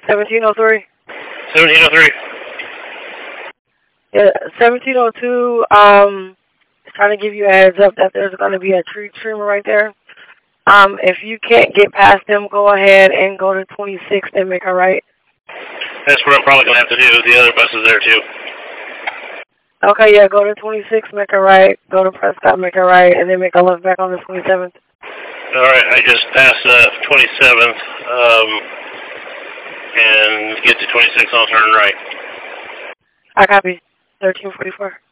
1703. 1703. Yeah, 1702. Trying to give you a heads up that there's going to be a tree trimmer right there. If you can't get past them, go ahead and go to 26th and make a right. That's what I'm probably going to have to do. The other bus is there too. Okay, yeah, go to 26th, make a right. Go to Prescott, make a right, and then make a left back on the 27th. All right, I just passed 27th, and get to 26th, I'll turn right. I copy. 1344.